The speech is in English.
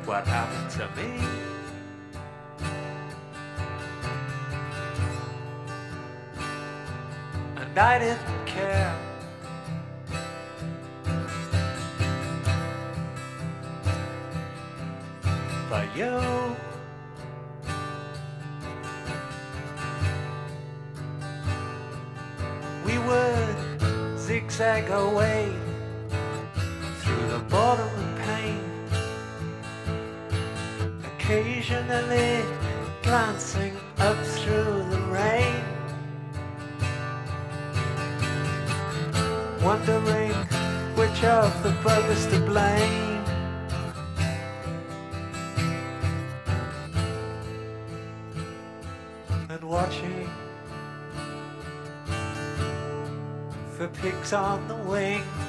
what happened to me. And I didn't care. But you, we would zigzag our way through the bottom of pain, occasionally glancing up through the rain, wondering which of the buggers to blame. And watching for pigs on the wing.